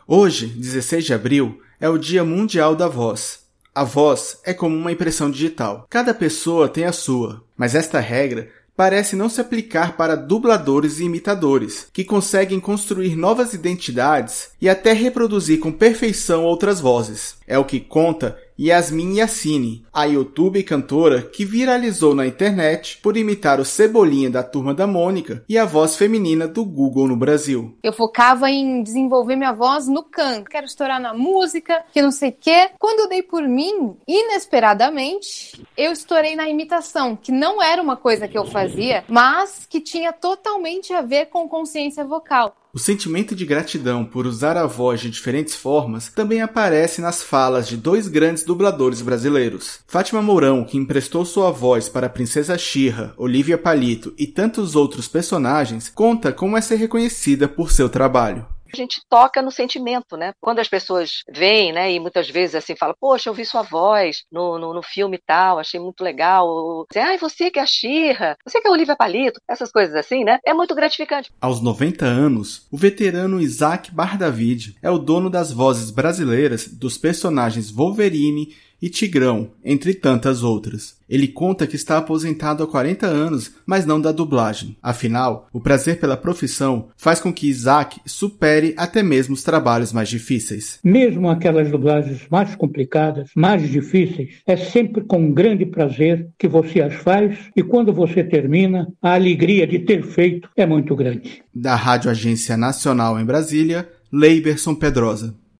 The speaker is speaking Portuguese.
Hoje, 16 de abril, é o Dia Mundial da Voz. A voz é como uma impressão digital. Cada pessoa tem a sua, mas esta regra parece não se aplicar para dubladores e imitadores, que conseguem construir novas identidades e até reproduzir com perfeição outras vozes. É o que conta Yasmin Yassine, a youtuber e cantora que viralizou na internet por imitar o Cebolinha da Turma da Mônica e a voz feminina do Google no Brasil. Eu focava em desenvolver minha voz no canto, quero estourar na música, que não sei o quê. Quando eu dei por mim, inesperadamente, eu estourei na imitação, que não era uma coisa que eu fazia, mas que tinha totalmente a ver com consciência vocal. O sentimento de gratidão por usar a voz de diferentes formas também aparece nas falas de dois grandes dubladores brasileiros. Fátima Mourão, que emprestou sua voz para a Princesa Xirra, Olivia Palito e tantos outros personagens, conta como é ser reconhecida por seu trabalho. A gente toca no sentimento, né? Quando as pessoas veem, né, e muitas vezes assim falam, poxa, eu ouvi sua voz no filme tal, achei muito legal. Ou, você que é a Xirra, você que é a Olivia Palito, essas coisas assim, né? É muito gratificante. Aos 90 anos, o veterano Isaac Bardavid é o dono das vozes brasileiras dos personagens Wolverine e Tigrão, entre tantas outras. Ele conta que está aposentado há 40 anos, mas não da dublagem. Afinal, o prazer pela profissão faz com que Isaac supere até mesmo os trabalhos mais difíceis. Mesmo aquelas dublagens mais complicadas, mais difíceis, é sempre com grande prazer que você as faz e quando você termina, a alegria de ter feito é muito grande. Da Rádio Agência Nacional em Brasília, Leiberson Pedrosa.